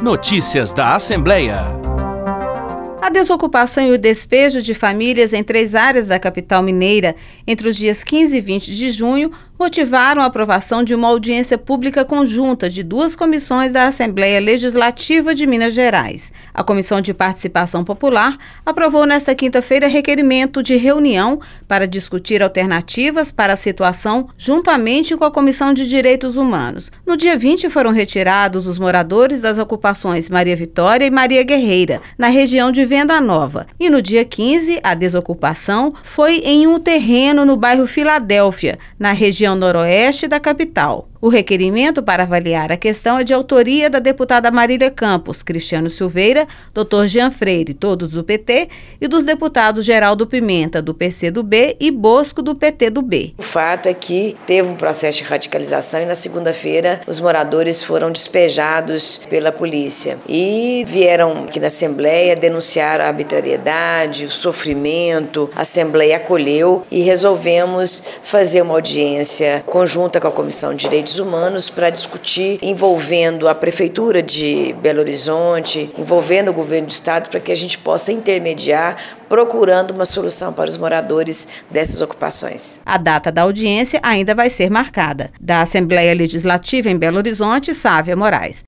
Notícias da Assembleia. A desocupação e o despejo de famílias em 3 áreas da capital mineira entre os dias 15 e 20 de junho motivaram a aprovação de uma audiência pública conjunta de 2 comissões da Assembleia Legislativa de Minas Gerais. A Comissão de Participação Popular aprovou nesta quinta-feira requerimento de reunião para discutir alternativas para a situação juntamente com a Comissão de Direitos Humanos. No dia 20 foram retirados os moradores das ocupações Maria Vitória e Maria Guerreira, na região de Venda Nova. E no dia 15, a desocupação foi em um terreno no bairro Filadélfia, na região noroeste da capital. O requerimento para avaliar a questão é de autoria da deputada Marília Campos, Cristiano Silveira, Dr. Jean Freire, todos do PT, e dos deputados Geraldo Pimenta, do PCdoB, e Bosco, do PTdoB. O fato é que teve um processo de radicalização e na segunda-feira os moradores foram despejados pela polícia e vieram aqui na Assembleia denunciar a arbitrariedade, o sofrimento. A Assembleia acolheu e resolvemos fazer uma audiência conjunta com a Comissão de Direitos Humanos para discutir, envolvendo a Prefeitura de Belo Horizonte, envolvendo o governo do estado, para que a gente possa intermediar, procurando uma solução para os moradores dessas ocupações. A data da audiência ainda vai ser marcada. Da Assembleia Legislativa em Belo Horizonte, Sávia Moraes.